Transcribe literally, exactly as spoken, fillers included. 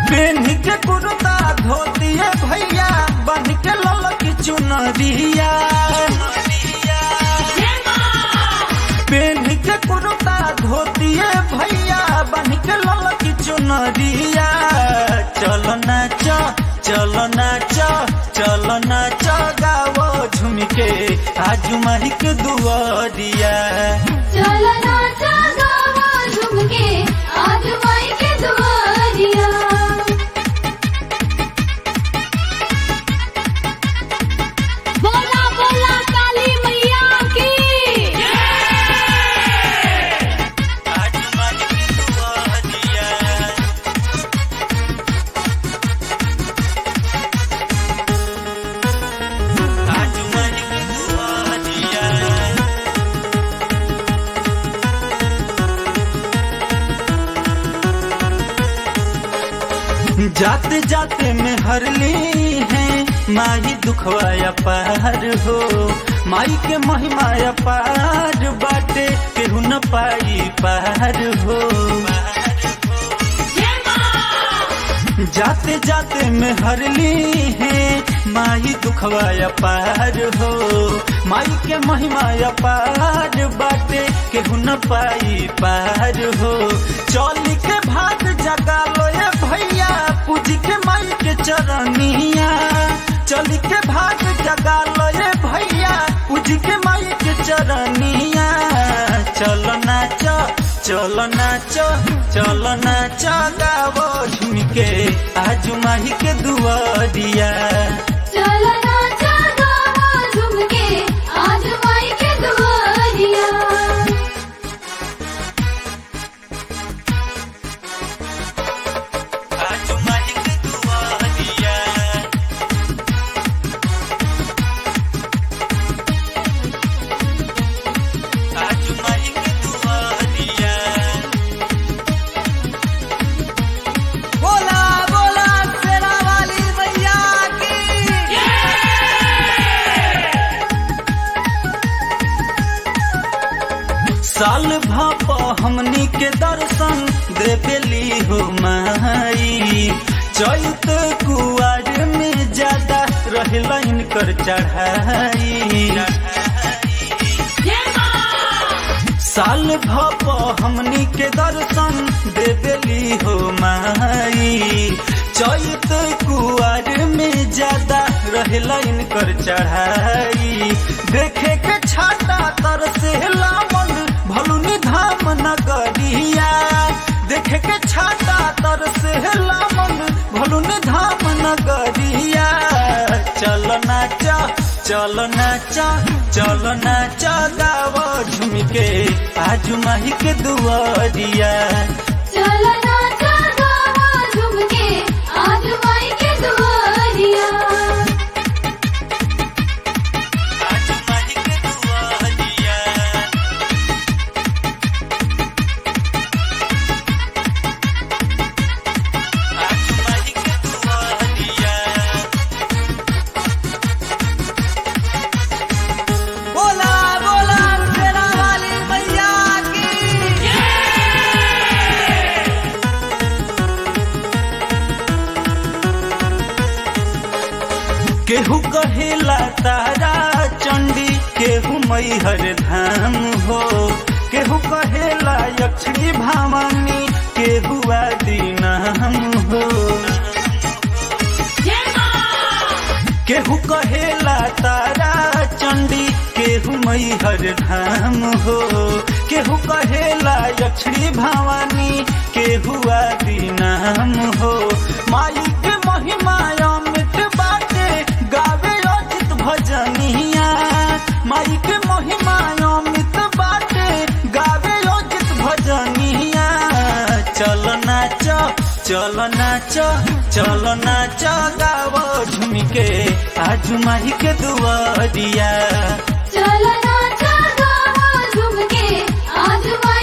पेन्ही के कुर्ता धोतिए भैया बन के ललकी चुनरिया। पेन्ही के कुर्ता धोतिए भैया बन के ललकी चुनरिया। चलो नाच चलो नाच चलो नाच गावो झूम के आजू माही के दुआरिया। चलो नाच गावो झूम के आजू माही के दुआरिया। बोला बोला काली मैया की। आजू माही के दुआरिया। आजू माही के दुआरिया। जाते जाते में हरली है माही दुखवाया पार हो। माई के महिमाया पार बाटे केहू न पाई पार हो। जाते जाते में हरली है माही दुखवाया पार हो। माई के महिमाया पार बाटे केहू न पाई पार हो। चौली के भाग जगा लो ये भैया पूज के माई के चरनिया। चौली के भाग जगा लो ये भैया पूज के माई के चरनिया। चलो नाच चलो नाच चलो नाच गावो झूम के आजू माही के दुआरिया। चलो नाच गावो झूम के आजू माही के दुआरिया। आजू माही के दुआरिया। आजू माही के दुआरिया। बोला बोला शेरा वाली मैया की। साल भाप हमनी के दर्शन देवेली हो माई। चैत कुआर में ज्यादा रहला इनकर चढ़ाई। साल भाप हमनी के दर्शन देवेली हो माई। चैत कुआर में ज्यादा रहला इनकर चढ़ाई। देखे के छाता तर से लामन भलुनी धाम नगरिया। देखे के छाता तर से लामन भलुनी धाम नगरिया। चलो नाच चलो नाच चलो नाच गावो झूम के आजू माही के दुआरिया। चलो नाच गावो झूम के आजू माही के दुआरिया। आजू माही के दुआरिया। आजू माही के दुआरिया। बोला बोला शेरा वाली मैया की। केहू कहेला तारा चंडी केहू मैहर धाम हो। केहू कहेला यक्षी भावानी केहू आदि नाम हो। केहू कहेला तारा चंडी केहू मैहर धाम हो। केहू कहेला यक्षी भावानी केहू आदि नाम हो। माई के महिमा अमित बाटे गावे अजित भजनिया। माई के महिमा अमित बाटे गावे अजित भजनिया। चलो नाच चलो नाच चलो नाच गावो झूम के आजू माही के दुआरिया। चलो नाच गावो झूम के आजू माही